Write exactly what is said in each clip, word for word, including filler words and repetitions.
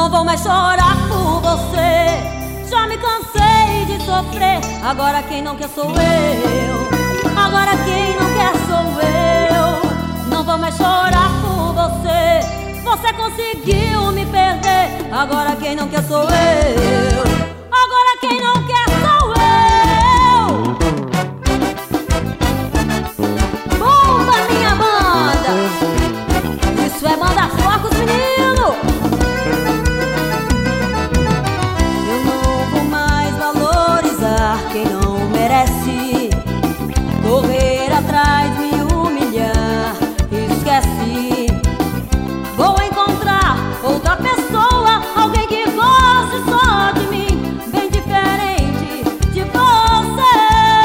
não vou mais chorar por você. Já me cansei de sofrer, agora quem não quer sou eu. Agora quem não quer sou eu. Não vou mais chorar por você. Você conseguiu me perder, agora quem não quer sou eu. Agora quem não quer sou eu. Bomba, minha banda. Isso é banda Flocos, menino. Eu não vou mais valorizar quem não merece. Correr atrás, me humilhar, esquece. Vou encontrar outra pessoa, alguém que goste só de mim, bem diferente de você.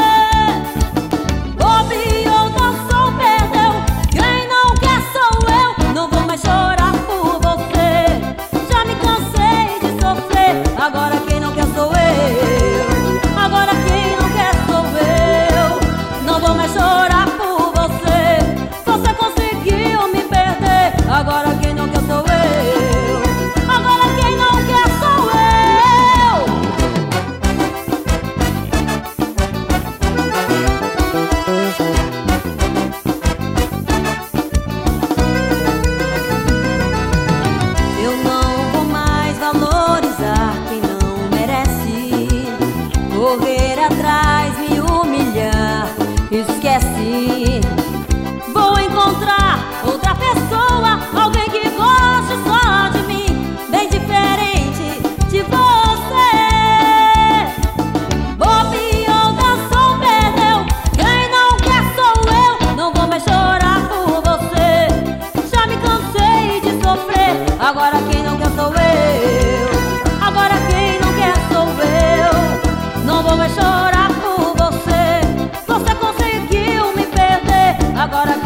Bobe ou dançou, perdeu, quem não quer sou eu. Não vou mais chorar por você. Já me cansei de sofrer, agora quem não quer sou eu. Agora quem não quer sou eu. Não vou mais chorar por você. Você conseguiu me perder, agora quem não quer sou eu. Agora quem não quer sou eu. Eu não vou mais valorizar quem não merece. Correr atrás, me humilhar, esquece. Vou encontrar outra pessoa, alguém que goste só de mim, bem diferente de você. Bobe ou dançou, perdeu, quem não quer sou eu. Não vou mais chorar por você. Já me cansei de sofrer, agora quem não quer sou eu. Agora quem não quer sou eu. Não vou mais chorar por você. Você conseguiu me perder, agora